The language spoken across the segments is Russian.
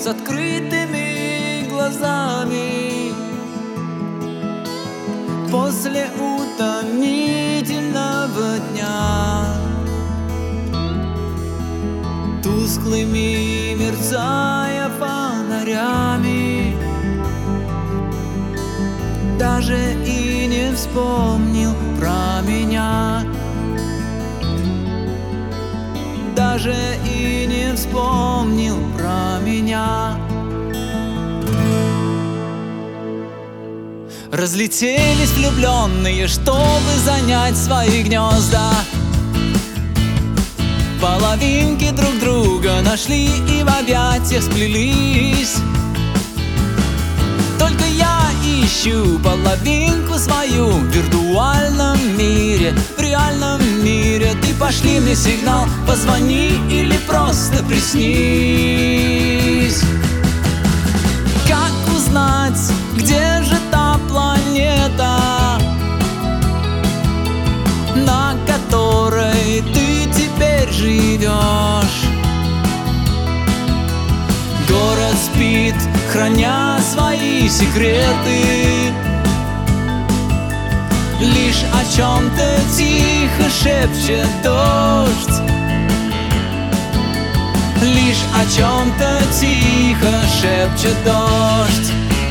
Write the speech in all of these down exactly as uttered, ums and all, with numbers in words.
с открытыми глазами. После утомительного дня, тусклыми мерцая фонарями, даже и не вспомнил про меня, даже и не вспомнил про меня. Разлетелись влюбленные, чтобы занять свои гнезда. Половинки друг друга нашли и в объятиях сплелись. Только я ищу половинку свою в виртуальном мире. В реальном мире ты пошли мне сигнал, позвони или просто приснись. Как узнать, где же та планета, на которой ты теперь живешь? Город спит, храня свои секреты, лишь о чем-то тихо шепчет дождь, лишь о чем-то тихо шепчет дождь.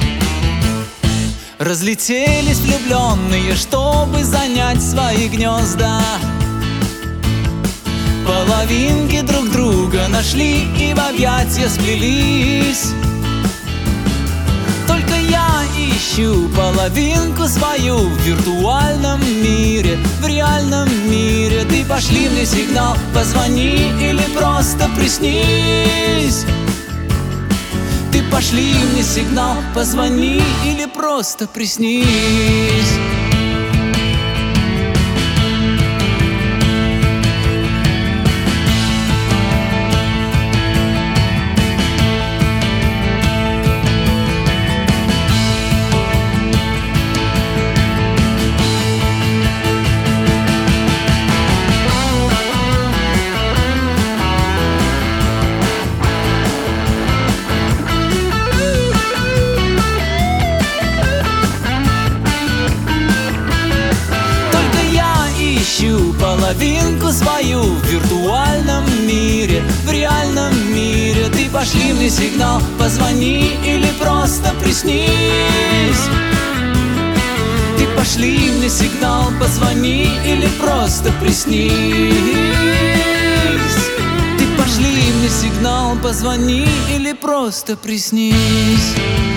Разлетелись влюбленные, чтобы занять свои гнезда. Половинки друг друга нашли и в объятия сплелись. Только я ищу половинку свою в виртуальном мире. В реальном мире ты пошли мне сигнал, позвони или просто приснись. Ты пошли мне сигнал, позвони или просто приснись. Половинку свою в виртуальном мире. В реальном мире ты пошли мне сигнал, позвони или просто приснись. Ты пошли мне сигнал, позвони или просто приснись. Ты пошли мне сигнал, позвони или просто приснись.